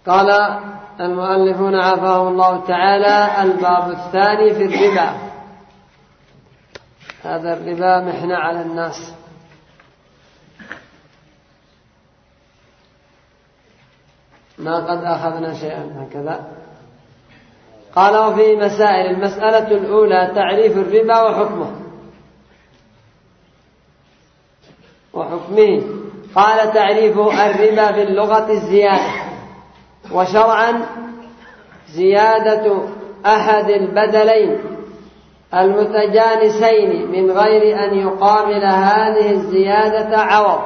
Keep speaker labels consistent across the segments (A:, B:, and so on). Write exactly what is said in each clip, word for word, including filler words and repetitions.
A: قال المؤلفون عافاهم الله تعالى: الباب الثاني في الربا. هذا الربا محنة على الناس. ما قد أخذنا شيئا هكذا. قال: وفي مسائل. المسألة الأولى تعريف الربا وحكمه وحكمه. قال: تعريفه: الربا في اللغة الزيادة، وشرعا زيادة أحد البدلين المتجانسين من غير أن يقابل هذه الزيادة عوض.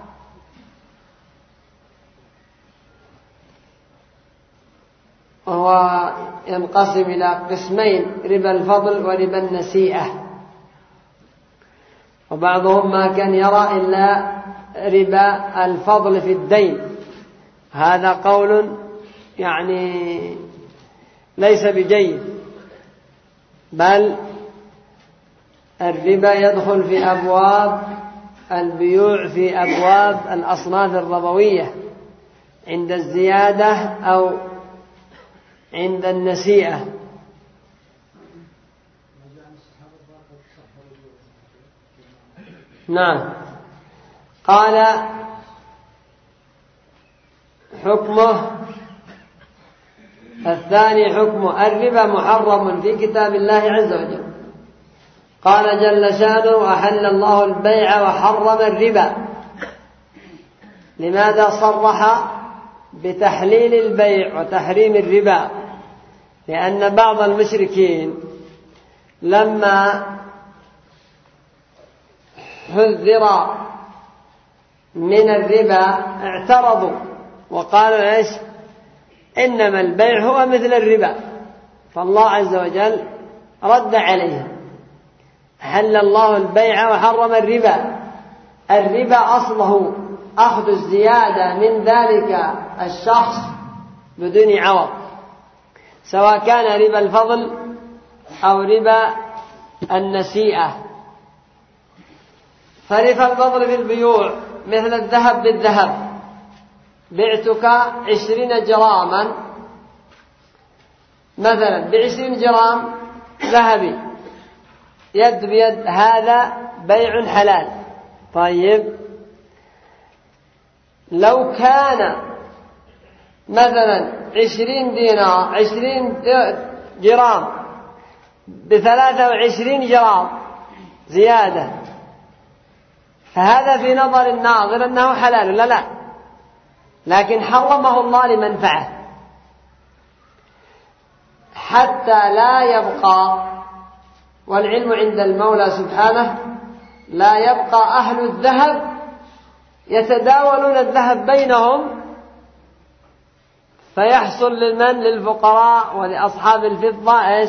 A: وهو ينقسم إلى قسمين: ربا الفضل وربا النسيئة. وبعضهم ما كان يرى إلا ربا الفضل في الدين. هذا قول يعني ليس بجيد، بل الربا يدخل في أبواب البيوع، في أبواب الأصناف الربوية عند الزيادة أو عند النسيئة. نعم. قال: حكمه الثاني حكمه: الربا محرم في كتاب الله عز وجل. قال جل شانه: أحل الله البيع وحرم الربا. لماذا صرح بتحليل البيع وتحريم الربا؟ لأن بعض المشركين لما حذر من الربا اعترضوا وقالوا: ايش؟ إنما البيع هو مثل الربا. فالله عز وجل رد عليهم: حل الله البيع وحرم الربا. الربا أصله أخذ الزيادة من ذلك الشخص بدون عوض، سواء كان ربا الفضل أو ربا النسيئة. فربا الفضل في البيوع مثل الذهب بالذهب: بعتك عشرين جراما مثلا بعشرين جرام ذهبي يد بيد، هذا بيع حلال. طيب، لو كان مثلا عشرين دينار عشرين جرام بثلاثة وعشرين جرام زيادة، فهذا في نظر الناظر أنه حلال، لا لا، لكن حرمه الله لمنفعه، حتى لا يبقى، والعلم عند المولى سبحانه، لا يبقى أهل الذهب يتداولون الذهب بينهم فيحصل لمن؟ للفقراء ولأصحاب الفضة ايش؟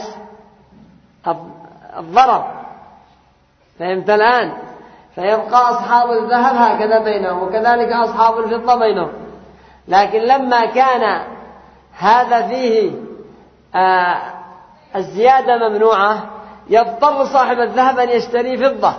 A: الضرر. فهمت الآن؟ فيبقى أصحاب الذهب هكذا بينهم، وكذلك أصحاب الفضة بينهم. لكن لما كان هذا فيه آه الزيادة ممنوعة، يضطر صاحب الذهب أن يشتري فضة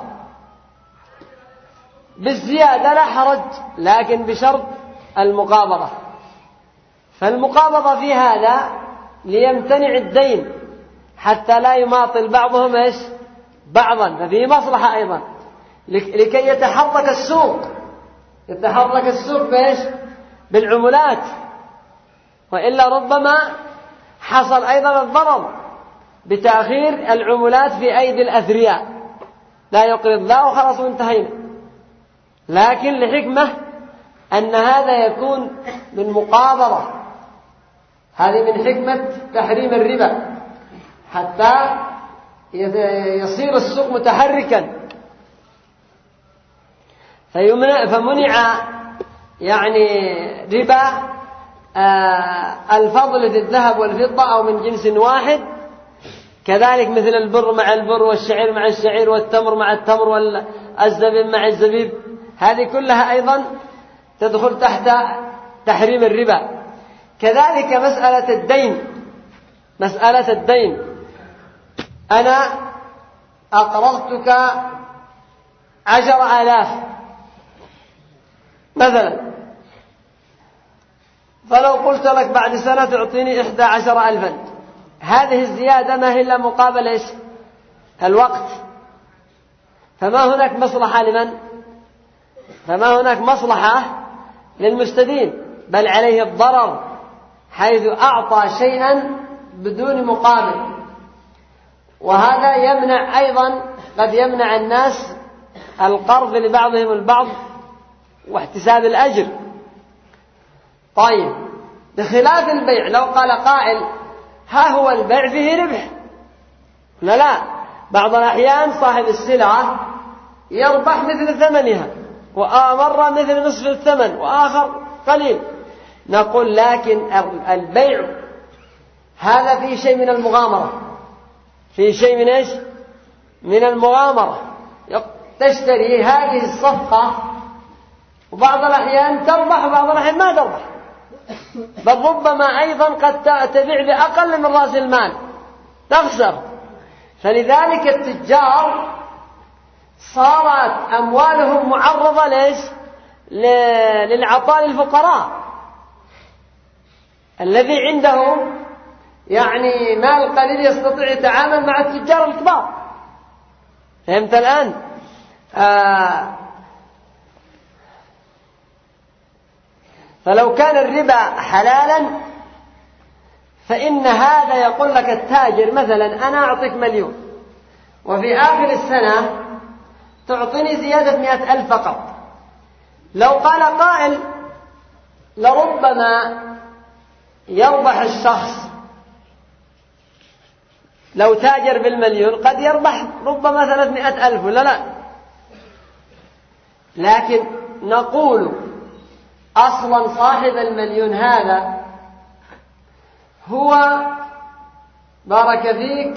A: بالزيادة، لا حرج، لكن بشرط المقابضة. فالمقابضة في هذا ليمتنع الدين حتى لا يماطل بعضهم ايش بعضا، ففيه مصلحة أيضا لكي يتحرك السوق يتحرك السوق بايش؟ بالعملات، وإلا ربما حصل أيضا الضرر بتأخير العملات في أيدي الأثرياء، لا يقرض لا وخلاص وانتهينا. لكن لحكمة أن هذا يكون من مقابضة، هذه من حكمة تحريم الربا، حتى يصير السوق متحركا. فمنع يعني ربا الفضل في الذهب والفضة أو من جنس واحد، كذلك مثل البر مع البر والشعير مع الشعير والتمر مع التمر والزبيب مع الزبيب، هذه كلها أيضا تدخل تحت تحريم الربا. كذلك مسألة الدين مسألة الدين أنا أقرضتك عشر آلاف مثلا، فلو قلت لك بعد سنة تعطيني إحدى عشر ألفا، هذه الزيادة ما هي إلا مقابل إيش؟ الوقت. فما هناك مصلحة لمن؟ فما هناك مصلحة للمستدين، بل عليه الضرر حيث أعطى شيئا بدون مقابل. وهذا يمنع أيضا، قد يمنع الناس القرض لبعضهم البعض واحتساب الأجر. طيب، بخلاف البيع لو قال قائل ها هو البيع فيه ربح، لا لا، بعض الأحيان صاحب السلعة يربح مثل ثمنها، ومرة مثل نصف الثمن، وآخر قليل. نقول لكن البيع هذا فيه شيء من المغامرة، فيه شيء من إيش؟ من المغامرة. تشتري هذه الصفقة وبعض الأحيان تربح وبعض الأحيان ما تربح، بل ربما أيضا قد تبيع بأقل من رأس المال تخسر. فلذلك التجار صارت أموالهم معرضة ليش؟ للعطاء للفقراء. الذي عنده يعني مال قليل يستطيع يتعامل مع التجار الكبار. فهمت الآن؟ آه فلو كان الربا حلالا فإن هذا يقول لك التاجر مثلا أنا أعطيك مليون وفي آخر السنة تعطيني زيادة مئة ألف فقط. لو قال قائل لربما يربح الشخص، لو تاجر بالمليون قد يربح ربما ثلاثمائة ألف ولا لا، لكن نقول أصلا صاحب المليون هذا هو بارك فيك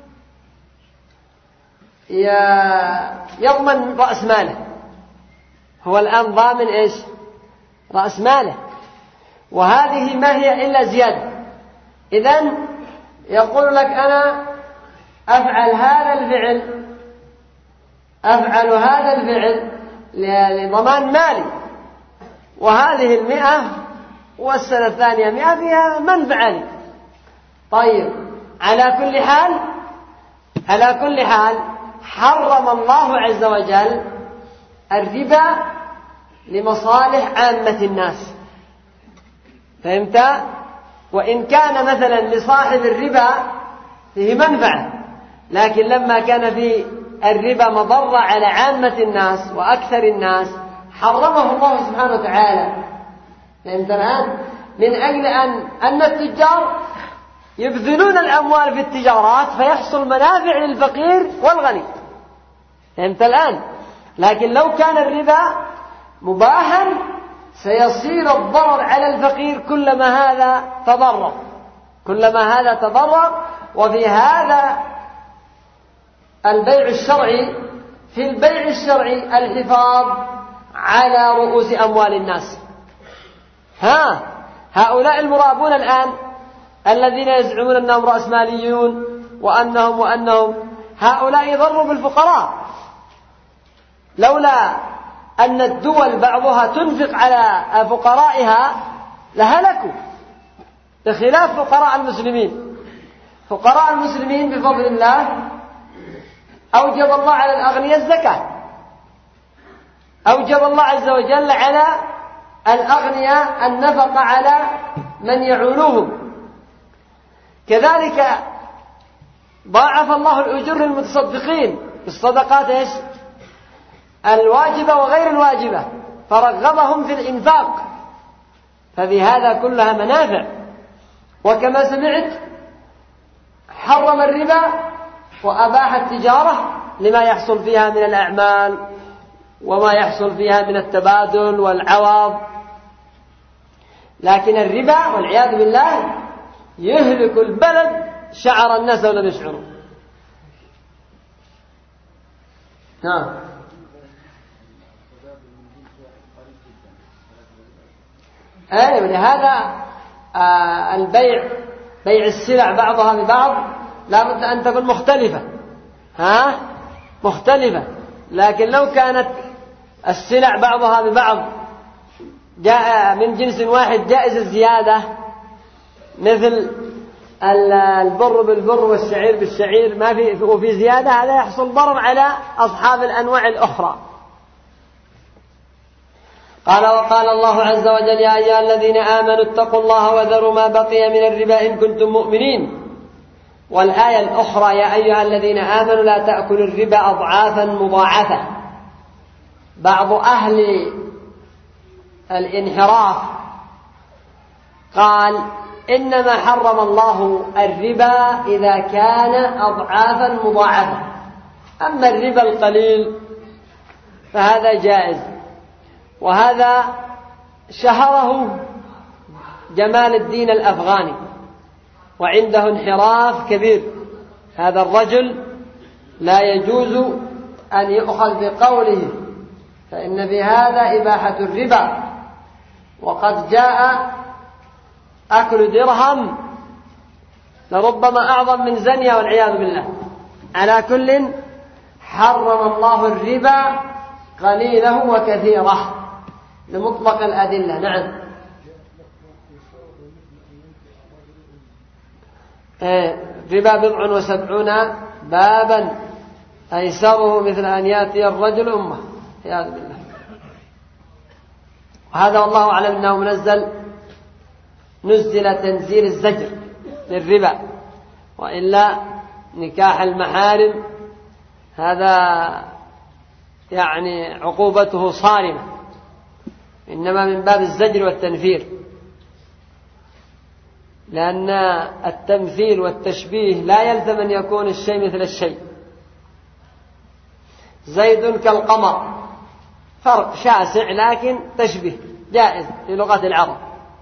A: يضمن رأس ماله، هو الآن ضامن إيش؟ رأس ماله، وهذه ما هي إلا زيادة. إذن يقول لك أنا أفعل هذا الفعل أفعل هذا الفعل لضمان مالي، وهذه المئة والسنة الثانية مئة فيها منفعة لي. طيب، على كل حال على كل حال حرم الله عز وجل الربا لمصالح عامة الناس. فهمت؟ وإن كان مثلا لصاحب الربا فيه منفعة، لكن لما كان في الربا مضرة على عامة الناس وأكثر الناس حرمه الله سبحانه وتعالى. فهمت الآن؟ من أجل أن أن التجار يبذلون الأموال في التجارات فيحصل منافع للفقير والغني. فهمت الآن؟ لكن لو كان الربا مباحا سيصير الضرر على الفقير كلما هذا تضرر كلما هذا تضرر. وفي هذا البيع الشرعي في البيع الشرعي الحفاظ على رؤوس أموال الناس. ها هؤلاء المرابون الآن الذين يزعمون أنهم رأسماليون وأنهم وأنهم هؤلاء يضروا بالفقراء، لولا أن الدول بعضها تنفق على فقرائها لهلكوا، بخلاف فقراء المسلمين. فقراء المسلمين بفضل الله أوجب الله على الأغنياء الزكاة، أوجب الله عز وجل على الأغنياء النفقة على من يعولهم. كذلك ضاعف الله الأجور للمتصدقين بالصدقات إيش؟ الواجبة وغير الواجبة، فرغبهم في الإنفاق. ففي هذا كلها منافع. وكما سمعت حرم الربا وأباح التجارة لما يحصل فيها من الأعمال وما يحصل فيها من التبادل والعوض. لكن الربا والعياذ بالله يهلك البلد شعر الناس ولم يشعروا. نعم. أي ولهذا آه البيع بيع السلع بعضها ببعض لا بد أن تكون مختلفة، ها مختلفة. لكن لو كانت السلع بعضها ببعض جاء من جنس واحد جائز الزيادة، مثل البر بالبر والشعير بالشعير، ما في وفي زيادة، هذا يحصل ضرر على أصحاب الأنواع الأخرى. قال وقال الله عز وجل يا أيها الذين آمنوا اتقوا الله وذروا ما بقي من الربا إن كنتم مؤمنين. والآية الأخرى يا أيها الذين آمنوا لا تأكلوا الربا أضعافا مضاعفة. بعض أهل الانحراف قال إنما حرم الله الربا إذا كان أضعافا مضاعفة، أما الربا القليل فهذا جائز. وهذا شهره جمال الدين الأفغاني، وعنده انحراف كبير. هذا الرجل لا يجوز أن يؤخذ بقوله، فإن في هذا إباحة الربا، وقد جاء أكل درهم لربما أعظم من زنية والعياذ بالله. على كل حرم الله الربا قليله وكثيره لمطلق الأدلة. نعم. ربا بضع وسبعون بابا أيسره مثل أن يأتي الرجل أمه، والعياذ بالله. وهذا والله أعلم أنه منزل نزل تنزيل الزجر للربا، وإلا نكاح المحارم هذا يعني عقوبته صارمة، إنما من باب الزجر والتنفير، لأن التمثيل والتشبيه لا يلزم أن يكون الشيء مثل الشيء. زيد كالقمر، فرق شاسع لكن تشبيه جائز في لغة العرب.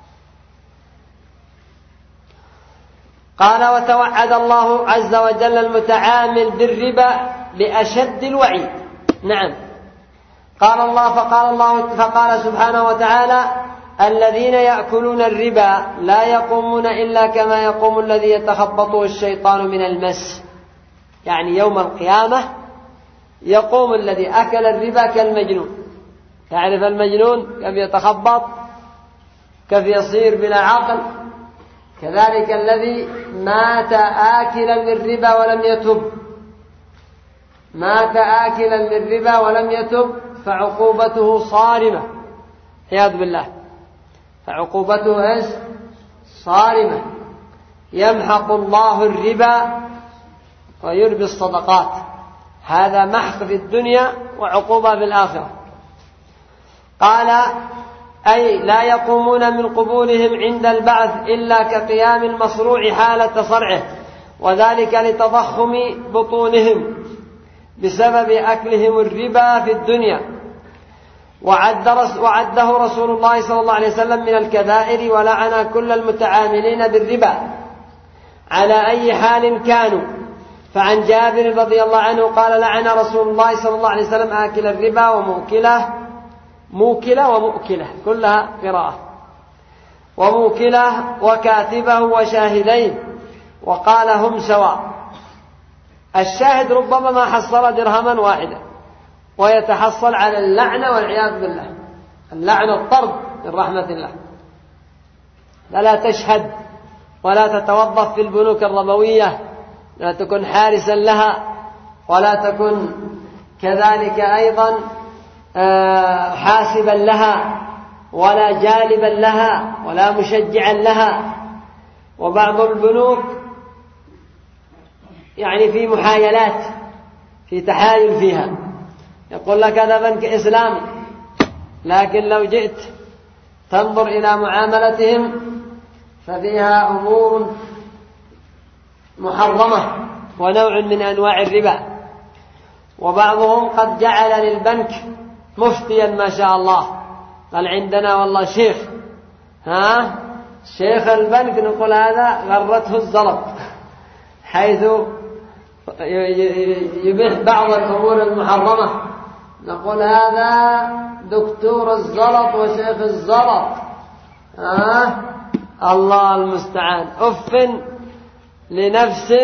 A: قال وتوعد الله عز وجل المتعامل بالربا بأشد الوعيد. نعم. قال الله فقال الله فقال سبحانه وتعالى الذين يأكلون الربا لا يقومون إلا كما يقوم الذي يتخبطه الشيطان من المس. يعني يوم القيامة يقوم الذي أكل الربا كالمجنون. تعرف المجنون كيف يتخبط، كيف يصير بلا عقل، كذلك الذي مات آكلا للربا ولم يتب، مات آكلا للربا ولم يتب فعقوبته صارمة، عياذ بالله. فعقوبته ايش؟ صارمة. يمحق الله الربا ويربي الصدقات، هذا محق في الدنيا وعقوبة في الآخرة. قال أي لا يقومون من قبورهم عند البعث إلا كقيام المصروع حالة صرعه، وذلك لتضخم بطونهم بسبب أكلهم الربا في الدنيا. وعده رسول الله صلى الله عليه وسلم من الكبائر، ولعن كل المتعاملين بالربا على أي حال كانوا. فعن جابر رضي الله عنه قال لعن رسول الله صلى الله عليه وسلم آكل الربا وموكله، موكله ومؤكله كلها قراءة، وموكله وكاتبه وشاهدين، وقال هم سواء. الشاهد ربما ما حصل درهما واحدا، ويتحصل على اللعنة والعياذ بالله. اللعنة الطرد من رحمة الله. فلا تشهد ولا تتوظف في البنوك الربوية، لا تكن حارسا لها، ولا تكن كذلك أيضا حاسبا لها، ولا جالبا لها، ولا مشجعا لها. وبعض البنوك يعني في محايلات، في تحايل فيها، يقول لك هذا بنك إسلامي، لكن لو جئت تنظر إلى معاملتهم ففيها أمور محرمة ونوع من أنواع الربا. وبعضهم قد جعل للبنك مفتيا ما شاء الله، قال عندنا والله شيخ، ها شيخ البنك، نقول هذا غرته الزلط، حيث يبيح بعض الأمور المحرمة، نقول هذا دكتور الزلط وشيخ الزلط. ها الله المستعان. أف لنفس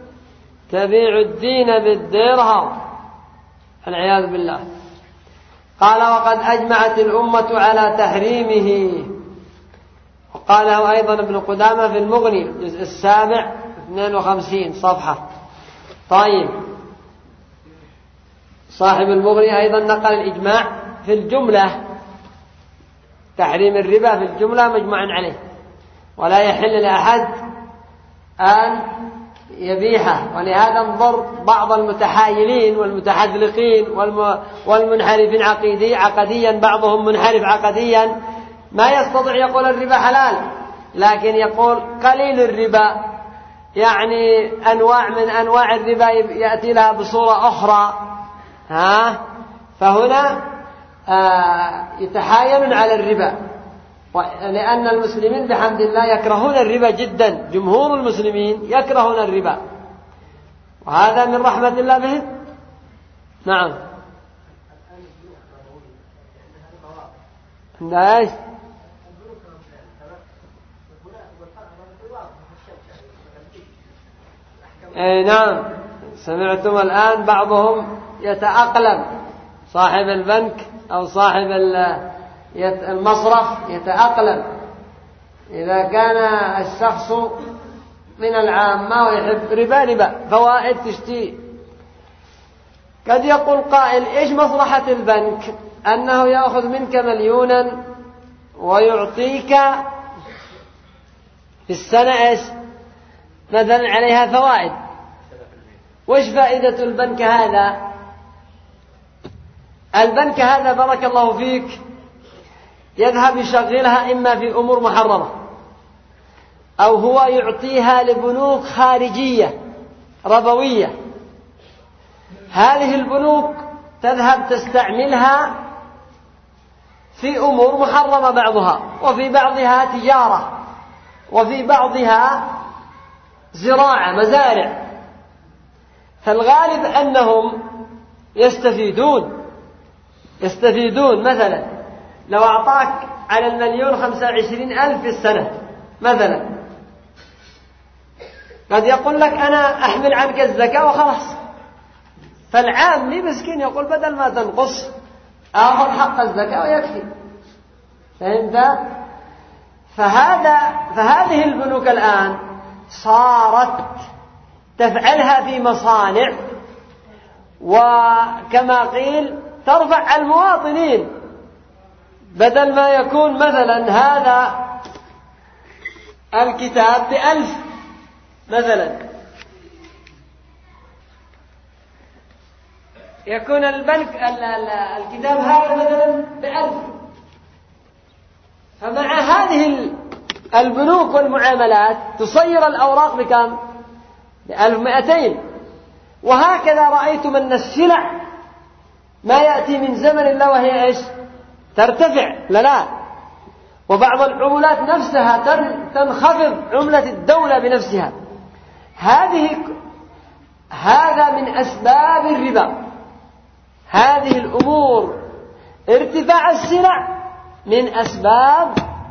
A: تبيع الدين بالدرهم، العياذ بالله. قال وقد أجمعت الأمة على تحريمه. وقاله أيضا ابن قدامة في المغني الجزء السابع اثنين وخمسين صفحة. طيب، صاحب المغني أيضا نقل الإجماع في الجملة، تحريم الربا في الجملة مجمع عليه، ولا يحل لأحد أن يبيحه. ولهذا انظر بعض المتحايلين والمتحذلقين والمنحرفين عقيدي عقديا، بعضهم منحرف عقديا ما يستطيع يقول الربا حلال، لكن يقول قليل الربا، يعني أنواع من أنواع الربا يأتي لها بصورة أخرى، ها فهنا آه يتحايل على الربا، لأن المسلمين بحمد الله يكرهون الربا جدا، جمهور المسلمين يكرهون الربا، وهذا من رحمة الله بهم. نعم. ايش؟ اي نعم، سمعتم الآن بعضهم يتأقلم، صاحب البنك أو صاحب المصرف يتأقلم إذا كان الشخص من العامة ويحب ربا ربا فوائد تشتي. قد يقول قائل إيش مصلحة البنك؟ أنه يأخذ منك مليونا ويعطيك في السنة إيش مثلا عليها فوائد. وش فائدة البنك هذا؟ البنك هذا بارك الله فيك يذهب يشغلها إما في أمور محرمة، أو هو يعطيها لبنوك خارجية ربوية. هذه البنوك تذهب تستعملها في أمور محرمة بعضها، وفي بعضها تجارة، وفي بعضها زراعة مزارع. فالغالب أنهم يستفيدون يستفيدون مثلا لو أعطاك على المليون خمسة وعشرين ألف في السنة مثلا، قد يقول لك أنا أحمل عنك الزكاة وخلاص، فالعام لي مسكين يقول بدل ما تنقص آخذ حق الزكاة ويكفي. فهمت؟ فهذا فهذه البنوك الآن صارت تفعلها في مصانع، وكما قيل ترفع على المواطنين، بدل ما يكون مثلا هذا الكتاب بألف مثلا، يكون البنك الكتاب هذا مثلا بألف. فمع هذه البنوك والمعاملات تصير الأوراق بكم؟ بألف مئتين. وهكذا رأيتم أن السلع ما يأتي من زمن الله وهي إيش ترتفع، لا لا وبعض العملات نفسها تنخفض، عملة الدولة بنفسها. هذه هذا من أسباب الربا. هذه الأمور ارتفاع السلع من أسباب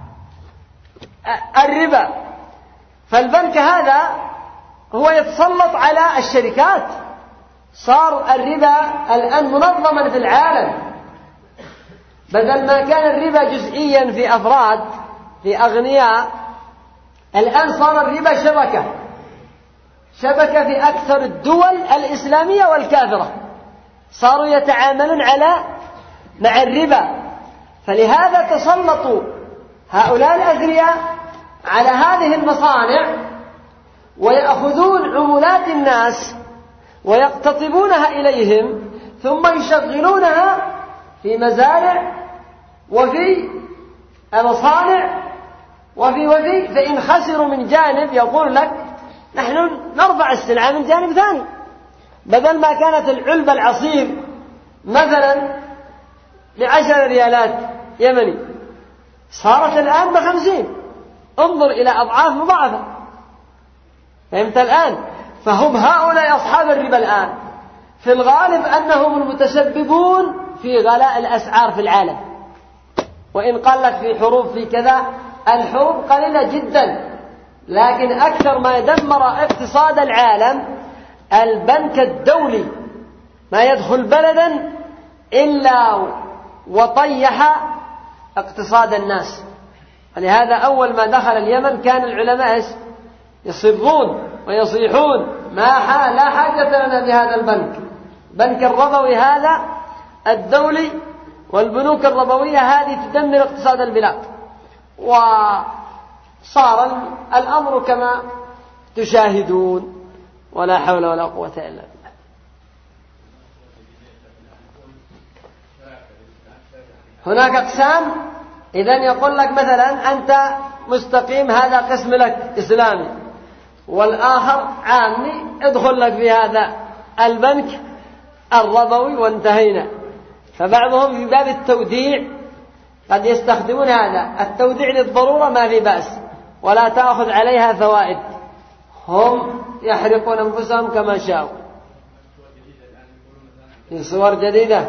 A: الربا. فالبنك هذا هو يتسلط على الشركات، صار الربا الآن منظما في العالم، بدل ما كان الربا جزئيا في أفراد في أغنياء، الآن صار الربا شبكة شبكة في أكثر الدول الإسلامية والكافرة، صاروا يتعاملون على مع الربا. فلهذا تسلطوا هؤلاء الأثرياء على هذه المصانع ويأخذون عمولات الناس ويقتطبونها إليهم، ثم يشغلونها في مزارع وفي مصانع وفي وفي فإن خسروا من جانب يقول لك نحن نرفع السلعة من جانب ثاني. بدل ما كانت العلبة العصير مثلا بعشر ريالات يمني صارت الآن بخمسين. انظر إلى أضعاف مضاعفة. فهمت الآن؟ فهم هؤلاء أصحاب الربا الآن في الغالب أنهم المتسببون في غلاء الأسعار في العالم. وإن قال لك في حروب في كذا، الحروب قليلة جدا، لكن أكثر ما يدمر اقتصاد العالم البنك الدولي. ما يدخل بلدا إلا وطيح اقتصاد الناس. ولهذا أول ما دخل اليمن كان العلماء يصرون ويصيحون ما لا حاجة لنا بهذا البنك، بنك الربوي هذا الدولي والبنوك الربوية هذه تدمر اقتصاد البلاد. وصار الأمر كما تشاهدون، ولا حول ولا قوة إلا بالله. هناك أقسام. إذن يقول لك مثلا أنت مستقيم، هذا قسم لك إسلامي، والآخر عامي، ادخل لك في هذا البنك الربوي وانتهينا. فبعضهم في باب التوديع قد يستخدمون هذا التوديع للضرورة، ما في بأس، ولا تأخذ عليها فوائد، هم يحرقون أنفسهم كما شاءوا. في صور جديدة.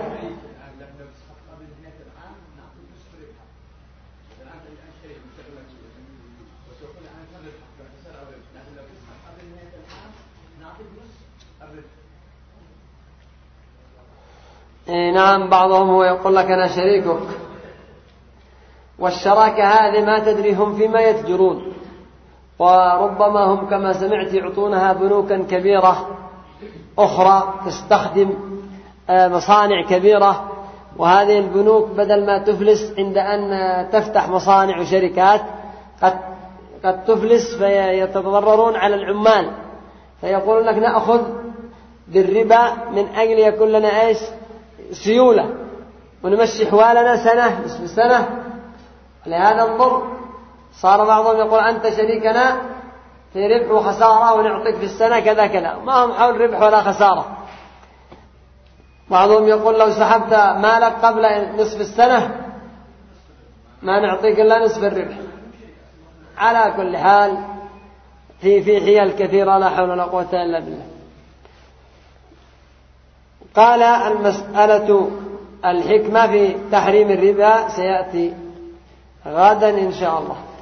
A: إيه نعم، بعضهم هو يقول لك أنا شريكك، والشراكة هذه ما تدري هم فيما يتجرون، وربما هم كما سمعت يعطونها بنوكا كبيرة أخرى تستخدم مصانع كبيرة، وهذه البنوك بدل ما تفلس عند أن تفتح مصانع وشركات قد, قد تفلس فيتضررون على العمال، فيقولون لك نأخذ بالربا من أجل يكون لنا إيش سيولة ونمشي حوالنا سنة نصف سنة. لهذا انظر، صار بعضهم يقول أنت شريكنا في ربح وخسارة ونعطيك في السنة كذا كذا، ما هم حول ربح ولا خسارة. بعضهم يقول لو سحبت مالك قبل نصف السنة ما نعطيك إلا نصف الربح. على كل حال في في حيل كثيرة لا حول ولا قوة إلا بالله. قال المسألة الحكمة في تحريم الربا سيأتي غدا إن شاء الله.